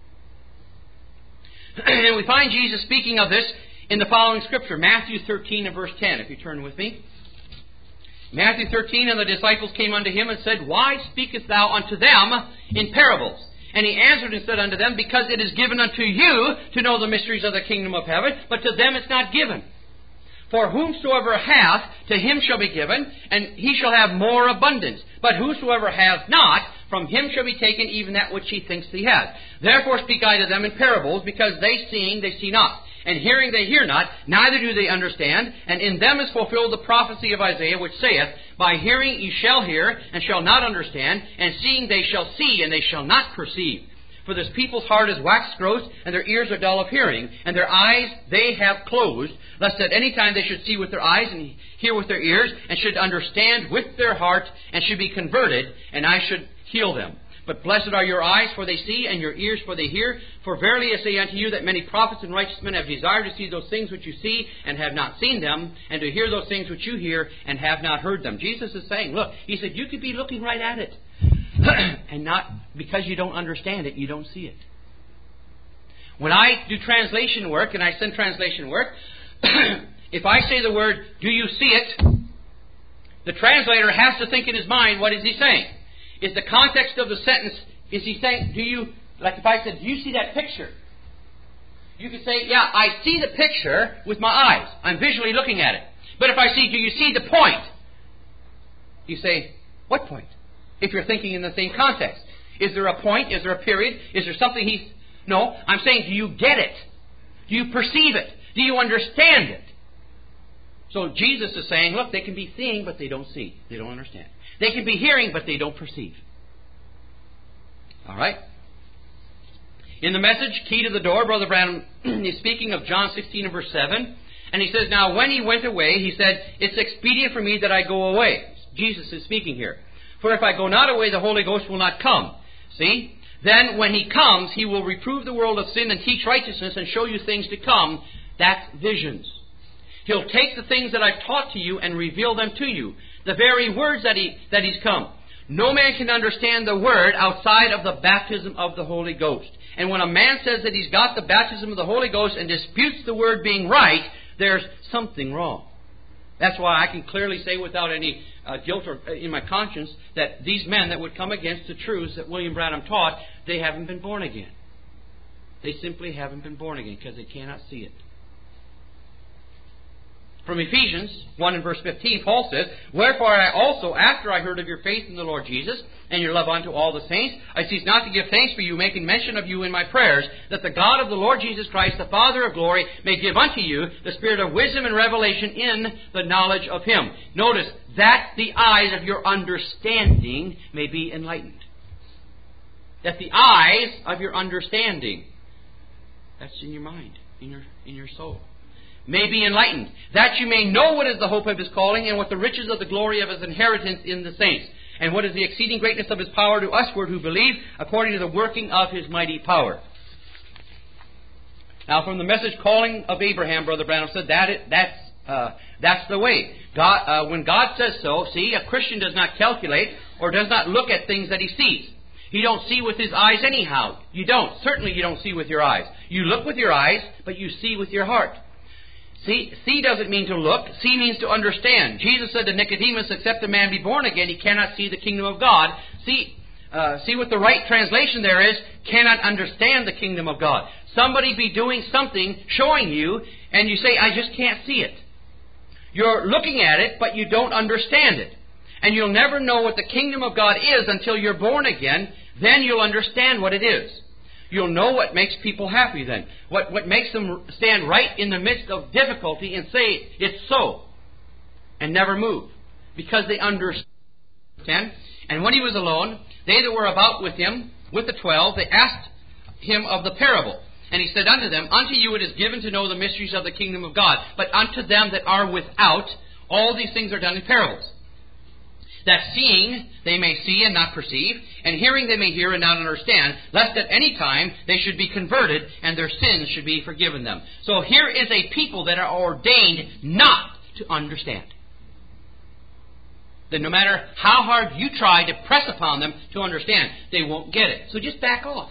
And we find Jesus speaking of this in the following scripture, Matthew thirteen and verse ten, if you turn with me. Matthew thirteen, and the disciples came unto him and said, why speakest thou unto them in parables? And he answered and said unto them, because it is given unto you to know the mysteries of the kingdom of heaven, but to them it's not given. For whomsoever hath, to him shall be given, and he shall have more abundance. But whosoever hath not, from him shall be taken even that which he thinks he hath. Therefore speak I to them in parables, because they seeing, they see not. And hearing they hear not, neither do they understand. And in them is fulfilled the prophecy of Isaiah, which saith, by hearing ye shall hear, and shall not understand, and seeing they shall see, and they shall not perceive. For this people's heart is waxed gross, and their ears are dull of hearing, and their eyes they have closed, lest at any time they should see with their eyes, and hear with their ears, and should understand with their heart, and should be converted, and I should heal them. But blessed are your eyes, for they see, and your ears, for they hear. For verily I say unto you, that many prophets and righteous men have desired to see those things which you see, and have not seen them, and to hear those things which you hear, and have not heard them. Jesus is saying, look, He said, you could be looking right at it, and not, because you don't understand it, you don't see it. When I do translation work, and I send translation work, if I say the word, do you see it? The translator has to think in his mind, what is he saying? Is the context of the sentence, is he saying, do you, like if I said, do you see that picture? You could say, yeah, I see the picture with my eyes. I'm visually looking at it. But if I say, do you see the point? You say, what point? If you're thinking in the same context. Is there a point? Is there a period? Is there something he's... No, I'm saying, do you get it? Do you perceive it? Do you understand it? So Jesus is saying, look, they can be seeing, but they don't see. They don't understand. They can be hearing, but they don't perceive. All right? In the message, Key to the Door, Brother Branham is speaking of John sixteen and verse seven. And he says, now when he went away, he said, it's expedient for me that I go away. Jesus is speaking here. For if I go not away, the Holy Ghost will not come. See? Then when He comes, He will reprove the world of sin and teach righteousness and show you things to come. That's visions. He'll take the things that I've taught to you and reveal them to you. The very words that, he, that He's come. No man can understand the Word outside of the baptism of the Holy Ghost. And when a man says that he's got the baptism of the Holy Ghost and disputes the Word being right, there's something wrong. That's why I can clearly say without any uh, guilt or uh, in my conscience that these men that would come against the truths that William Branham taught, they haven't been born again. They simply haven't been born again because they cannot see it. From Ephesians one and verse fifteen, Paul says, Wherefore I also, after I heard of your faith in the Lord Jesus, and your love unto all the saints, I cease not to give thanks for you, making mention of you in my prayers, that the God of the Lord Jesus Christ, the Father of glory, may give unto you the spirit of wisdom and revelation in the knowledge of Him. Notice, that the eyes of your understanding may be enlightened. That the eyes of your understanding, that's in your mind, in your, in your soul, may be enlightened, that you may know what is the hope of His calling, and what the riches of the glory of His inheritance in the saints, and what is the exceeding greatness of His power to usward who believe, according to the working of His mighty power. Now, from the Message Calling of Abraham, Brother Branham said that it, that's uh, that's the way. God, uh, when God says so, see, a Christian does not calculate or does not look at things that he sees. He don't see with his eyes anyhow. You don't. Certainly, you don't see with your eyes. You look with your eyes, but you see with your heart. See, see doesn't mean to look. See means to understand. Jesus said to Nicodemus, except a man be born again, he cannot see the kingdom of God. See, uh, see what the right translation there is, cannot understand the kingdom of God. Somebody be doing something, showing you, and you say, I just can't see it. You're looking at it, but you don't understand it. And you'll never know what the kingdom of God is until you're born again. Then you'll understand what it is. You'll know what makes people happy then. What, what makes them stand right in the midst of difficulty and say, it's so. And never move. Because they understand. And when He was alone, they that were about with Him, with the twelve, they asked Him of the parable. And He said unto them, Unto you it is given to know the mysteries of the kingdom of God. But unto them that are without, all these things are done in parables. That seeing they may see and not perceive, and hearing they may hear and not understand, lest at any time they should be converted, and their sins should be forgiven them. So here is a people that are ordained not to understand. That no matter how hard you try to press upon them to understand, they won't get it. So just back off.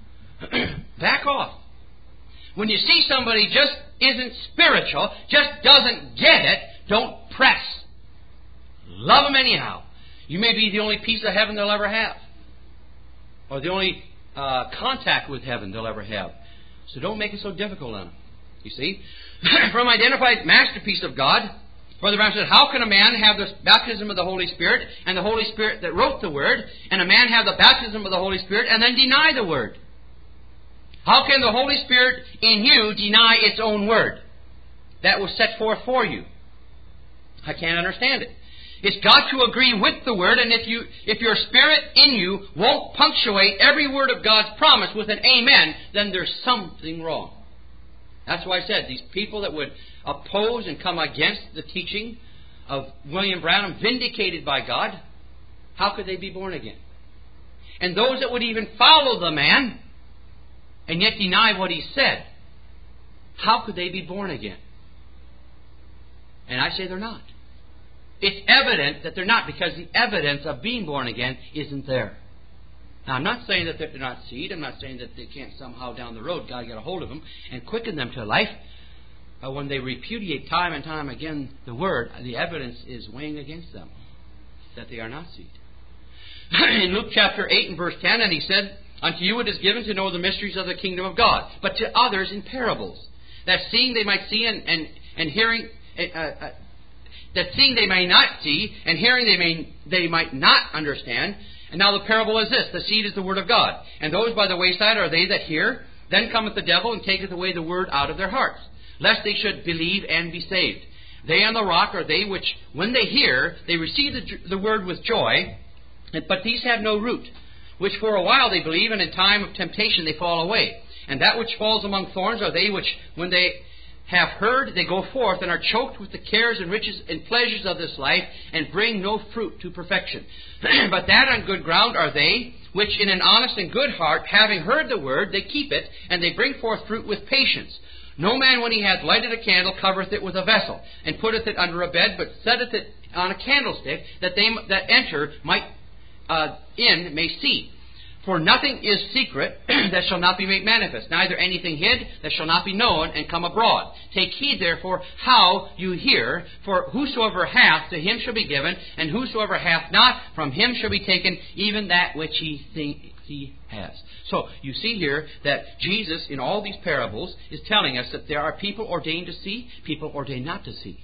Back off. When you see somebody just isn't spiritual, just doesn't get it, don't press. Love them anyhow. You may be the only piece of heaven they'll ever have. Or the only uh, contact with heaven they'll ever have. So don't make it so difficult on them. You see? From identified masterpiece of God, Brother Branham said, how can a man have the baptism of the Holy Spirit and the Holy Spirit that wrote the Word, and a man have the baptism of the Holy Spirit and then deny the Word? How can the Holy Spirit in you deny its own Word that was set forth for you? I can't understand it. It's got to agree with the Word, and if you, if your spirit in you won't punctuate every word of God's promise with an amen, then there's something wrong. That's why I said these people that would oppose and come against the teaching of William Branham, vindicated by God, how could they be born again? And those that would even follow the man and yet deny what he said, how could they be born again? And I say they're not. It's evident that they're not, because the evidence of being born again isn't there. Now, I'm not saying that they're not seed. I'm not saying that they can't somehow down the road God get a hold of them and quicken them to life. But when they repudiate time and time again the Word, the evidence is weighing against them that they are not seed. In Luke chapter eight and verse ten, and He said, Unto you it is given to know the mysteries of the kingdom of God, but to others in parables, that seeing they might see and, and, and hearing... Uh, uh, that seeing they may not see, and hearing they may they might not understand. And now the parable is this: the seed is the word of God, and those by the wayside are they that hear. Then cometh the devil and taketh away the word out of their hearts, lest they should believe and be saved. They on the rock are they which, when they hear, they receive the, the word with joy, but these have no root, which for a while they believe, and in time of temptation they fall away. And that which falls among thorns are they which, when they have heard, they go forth and are choked with the cares and riches and pleasures of this life, and bring no fruit to perfection. But that on good ground are they, which in an honest and good heart, having heard the word, they keep it, and they bring forth fruit with patience. No man, when he hath lighted a candle, covereth it with a vessel, and putteth it under a bed, but setteth it on a candlestick, that they that enter might uh, in may see. For nothing is secret that shall not be made manifest, neither anything hid that shall not be known and come abroad. Take heed therefore how you hear, for whosoever hath, to him shall be given, and whosoever hath not, from him shall be taken even that which he thinks he has. So you see here that Jesus, in all these parables, is telling us that there are people ordained to see, people ordained not to see.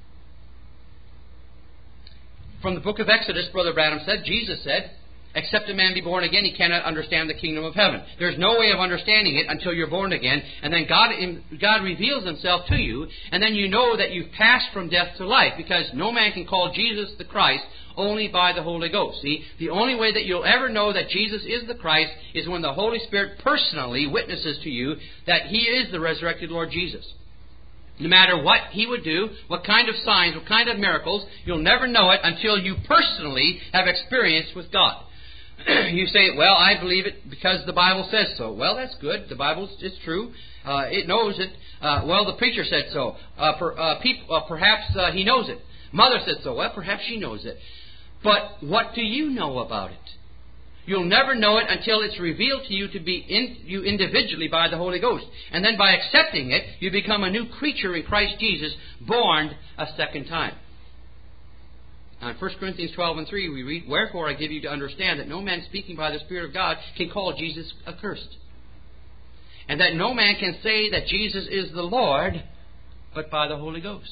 From the book of Exodus, Brother Branham said, Jesus said, except a man be born again, he cannot understand the kingdom of heaven. There's no way of understanding it until you're born again. And then God, God reveals Himself to you, and then you know that you've passed from death to life, because no man can call Jesus the Christ only by the Holy Ghost. See, the only way that you'll ever know that Jesus is the Christ is when the Holy Spirit personally witnesses to you that He is the resurrected Lord Jesus. No matter what He would do, what kind of signs, what kind of miracles, you'll never know it until you personally have experience with God. You say, well, I believe it because the Bible says so. Well, that's good. The Bible is true. Uh, it knows it. Uh, well, the preacher said so. Uh, per, uh, peop, uh, perhaps uh, he knows it. Mother said so. Well, perhaps she knows it. But what do you know about it? You'll never know it until it's revealed to you to be in you individually by the Holy Ghost. And then by accepting it, you become a new creature in Christ Jesus, born a second time. Now, in First Corinthians twelve and three, we read, wherefore I give you to understand that no man speaking by the Spirit of God can call Jesus accursed. And that no man can say that Jesus is the Lord, but by the Holy Ghost.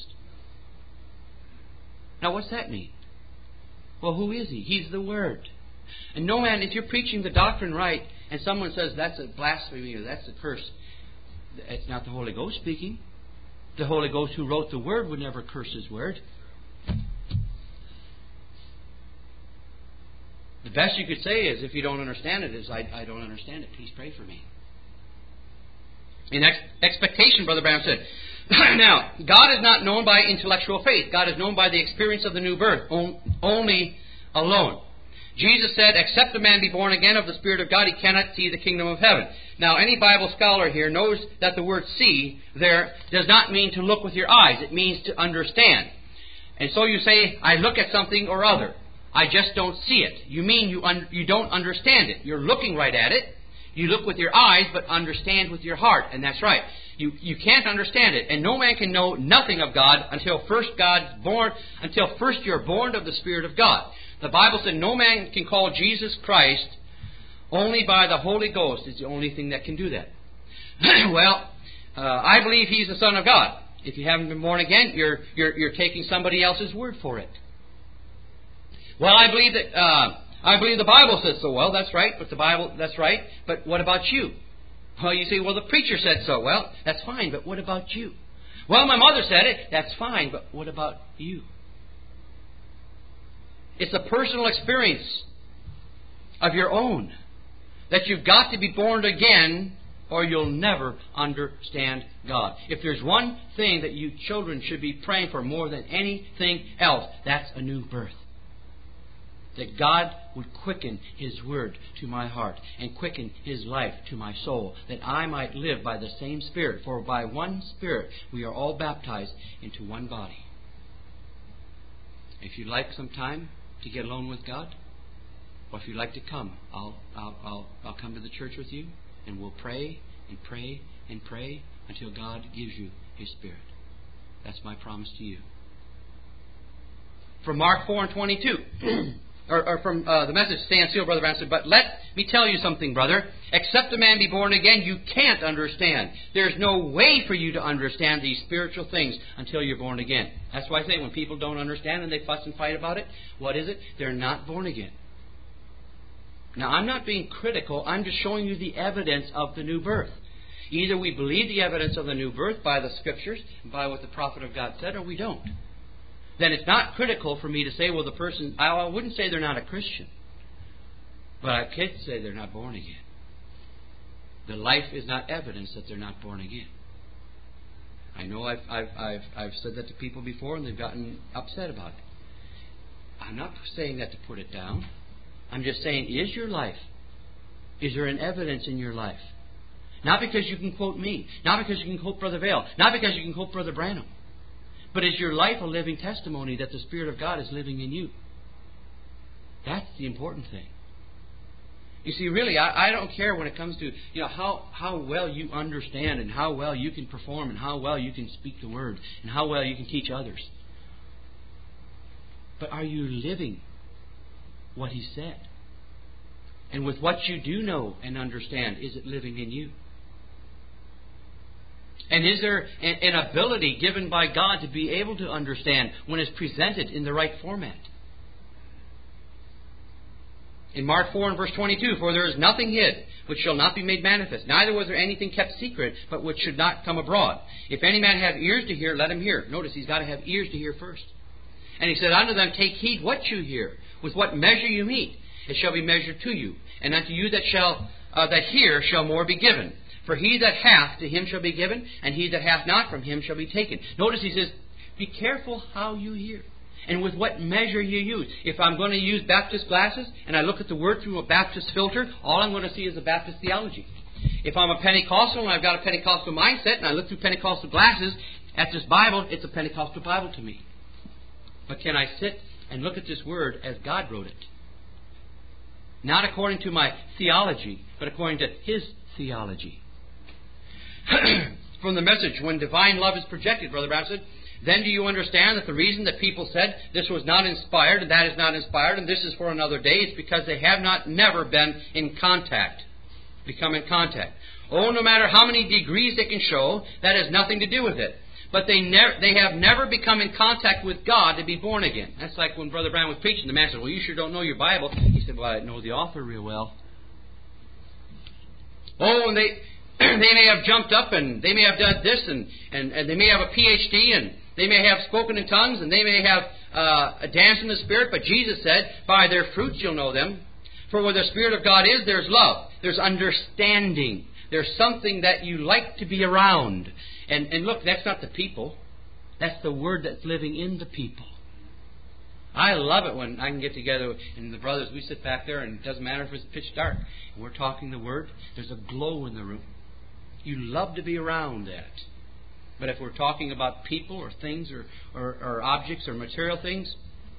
Now, what's that mean? Well, who is He? He's the Word. And no man, if you're preaching the doctrine right, and someone says that's a blasphemy or that's a curse, it's not the Holy Ghost speaking. The Holy Ghost who wrote the Word would never curse His Word. The best you could say is, if you don't understand it, is, I, I don't understand it. Please pray for me. In ex- expectation, Brother Branham said, now, God is not known by intellectual faith. God is known by the experience of the new birth, on, only alone. Jesus said, except a man be born again of the Spirit of God, he cannot see the kingdom of heaven. Now, any Bible scholar here knows that the word see there does not mean to look with your eyes. It means to understand. And so you say, I look at something or other. I just don't see it. You mean you un- you don't understand it. You're looking right at it. You look with your eyes, but understand with your heart. And that's right. You you can't understand it. And no man can know nothing of God until first God's born, until first you're born of the Spirit of God. The Bible said no man can call Jesus Christ only by the Holy Ghost. It's the only thing that can do that. Well, uh, I believe He's the Son of God. If you haven't been born again, you're you're you're taking somebody else's word for it. Well, I believe that uh, I believe the Bible says so. Well, that's right, but the Bible that's right. But what about you? Well, you say, well, the preacher said so. Well, that's fine, but what about you? Well, my mother said it. That's fine, but what about you? It's a personal experience of your own that you've got to be born again, or you'll never understand God. If there's one thing that you children should be praying for more than anything else, that's a new birth. That God would quicken His Word to my heart and quicken His life to my soul, that I might live by the same Spirit. For by one Spirit we are all baptized into one body. If you'd like some time to get alone with God, or if you'd like to come, I'll, I'll, I'll, I'll come to the church with you, and we'll pray and pray and pray until God gives you His Spirit. That's my promise to you. From Mark four and twenty-two... Or, or from uh, the message, stand still, Brother Branham said, but let me tell you something, brother. Except a man be born again, you can't understand. There's no way for you to understand these spiritual things until you're born again. That's why I say when people don't understand and they fuss and fight about it, what is it? They're not born again. Now, I'm not being critical. I'm just showing you the evidence of the new birth. Either we believe the evidence of the new birth by the Scriptures, by what the prophet of God said, or we don't. Then it's not critical for me to say, well, the person, I wouldn't say they're not a Christian, but I could say they're not born again. The life is not evidence that they're not born again. I know I've, I've, I've, I've said that to people before and they've gotten upset about it. I'm not saying that to put it down. I'm just saying, is your life, is there an evidence in your life? Not because you can quote me, not because you can quote Brother Vail, not because you can quote Brother Branham. But is your life a living testimony that the Spirit of God is living in you? That's the important thing. You see, really, I, I don't care when it comes to, you know, how, how well you understand and how well you can perform and how well you can speak the Word and how well you can teach others. But are you living what He said? And with what you do know and understand, is it living in you? And is there an, an ability given by God to be able to understand when it's presented in the right format? In Mark four and verse twenty-two, for there is nothing hid which shall not be made manifest. Neither was there anything kept secret, but which should not come abroad. If any man have ears to hear, let him hear. Notice he's got to have ears to hear first. And he said, unto them, take heed what you hear. With what measure you meet, it shall be measured to you. And unto you that shall uh, that hear shall more be given. For he that hath, to him shall be given, and he that hath not, from him shall be taken. Notice he says, be careful how you hear. And with what measure you use. If I'm going to use Baptist glasses and I look at the Word through a Baptist filter, all I'm going to see is a Baptist theology. If I'm a Pentecostal and I've got a Pentecostal mindset and I look through Pentecostal glasses at this Bible, it's a Pentecostal Bible to me. But can I sit and look at this Word as God wrote it? Not according to my theology, but according to His theology. From the Message, when divine love is projected, Brother Brown said, then do you understand that the reason that people said this was not inspired and that is not inspired and this is for another day is because they have not never been in contact, become in contact. Oh, no matter how many degrees they can show, that has nothing to do with it. But they never, they have never become in contact with God to be born again. That's like when Brother Brown was preaching. The man said, well, you sure don't know your Bible. He said, well, I know the author real well. Oh, and they... they may have jumped up and they may have done this and, and, and they may have a P H D and they may have spoken in tongues and they may have uh, a dance in the Spirit. But Jesus said, by their fruits you'll know them. For where the Spirit of God is, there's love. There's understanding. There's something that you like to be around. And, and look, that's not the people. That's the Word that's living in the people. I love it when I can get together and the brothers, we sit back there and it doesn't matter if it's pitch dark. And we're talking the Word. There's a glow in the room. You love to be around that. But if we're talking about people or things or, or, or objects or material things,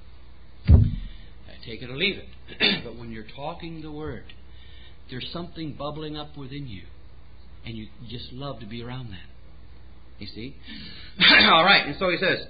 take it or leave it. But when you're talking the Word, there's something bubbling up within you. And you just love to be around that. You see? All right. And so he says,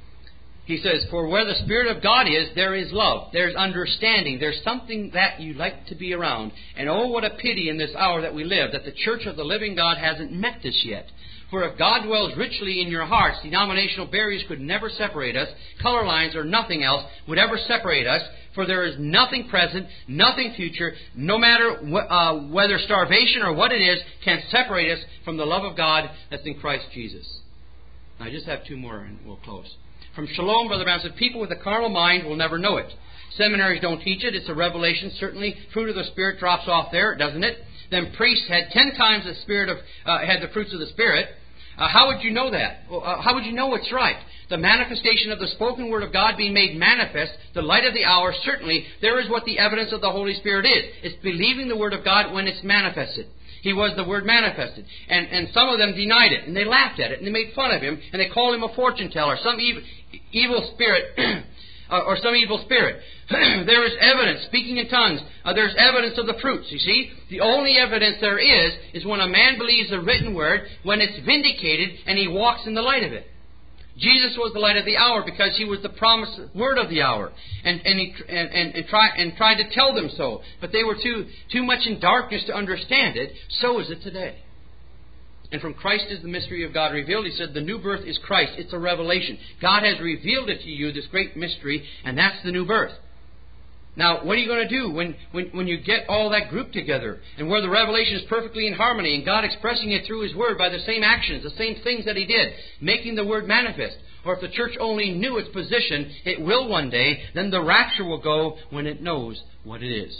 he says, for where the Spirit of God is, there is love. There's understanding. There's something that you like to be around. And oh, what a pity in this hour that we live, that the Church of the living God hasn't met this yet. For if God dwells richly in your hearts, denominational barriers could never separate us. Color lines or nothing else would ever separate us. For there is nothing present, nothing future, no matter wh- uh, whether starvation or what it is, can separate us from the love of God that's in Christ Jesus. Now, I just have two more and we'll close. From Shalom, Brother Brown said, people with a carnal mind will never know it. Seminaries don't teach it. It's a revelation. Certainly, fruit of the Spirit drops off there, doesn't it? Then priests had ten times the Spirit of uh, had the fruits of the Spirit. Uh, how would you know that? Well, uh, how would you know it's right? The manifestation of the spoken word of God being made manifest, the light of the hour, certainly there is what the evidence of the Holy Spirit is. It's believing the word of God when it's manifested. He was the Word manifested. And, and some of them denied it, and they laughed at it, and they made fun of him, and they called him a fortune teller, some evil, evil spirit, or some evil spirit. There is evidence, speaking in tongues. Uh, there's evidence of the fruits, you see. The only evidence there is, is when a man believes the written word, when it's vindicated, and he walks in the light of it. Jesus was the light of the hour because He was the promised word of the hour, and and he and, and, and tried and tried to tell them so, but they were too too much in darkness to understand it. So is it today. And from Christ is the mystery of God revealed. He said the new birth is Christ. It's a revelation. God has revealed it to you, this great mystery, and that's the new birth. Now, what are you going to do when, when, when you get all that group together and where the revelation is perfectly in harmony and God expressing it through His Word by the same actions, the same things that He did, making the Word manifest? Or if the church only knew its position, it will one day, then the rapture will go when it knows what it is.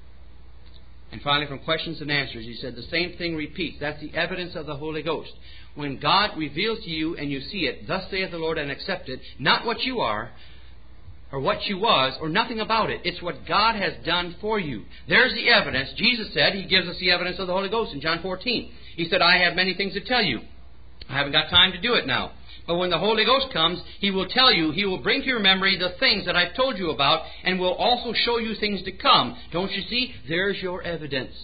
And finally, from questions and answers, he said the same thing repeats. That's the evidence of the Holy Ghost. When God reveals to you and you see it, thus saith the Lord, and accept it, not what you are, or what you was, or nothing about it. It's what God has done for you. There's the evidence. Jesus said, He gives us the evidence of the Holy Ghost in John fourteen. He said, I have many things to tell you. I haven't got time to do it now. But when the Holy Ghost comes, He will tell you, He will bring to your memory the things that I've told you about, and will also show you things to come. Don't you see? There's your evidence.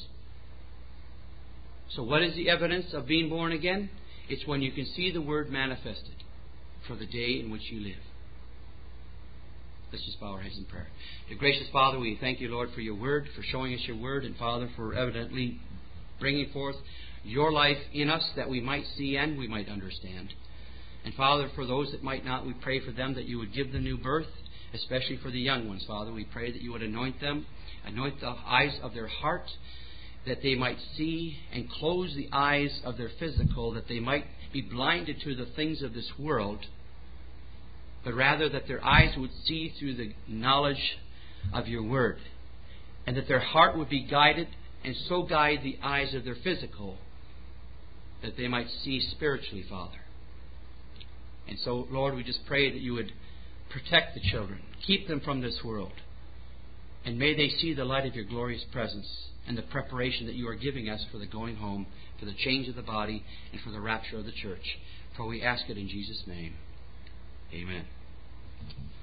So what is the evidence of being born again? It's when you can see the Word manifested for the day in which you live. Let's just bow our heads in prayer. Dear gracious Father, we thank you, Lord, for your Word, for showing us your Word, and Father, for evidently bringing forth your life in us that we might see and we might understand. And Father, for those that might not, we pray for them that you would give them new birth, especially for the young ones, Father. We pray that you would anoint them, anoint the eyes of their heart, that they might see, and close the eyes of their physical, that they might be blinded to the things of this world, but rather that their eyes would see through the knowledge of your Word, and that their heart would be guided, and so guide the eyes of their physical, that they might see spiritually, Father. And so, Lord, we just pray that you would protect the children, keep them from this world, and may they see the light of your glorious presence and the preparation that you are giving us for the going home, for the change of the body, and for the rapture of the church. For we ask it in Jesus' name. Amen.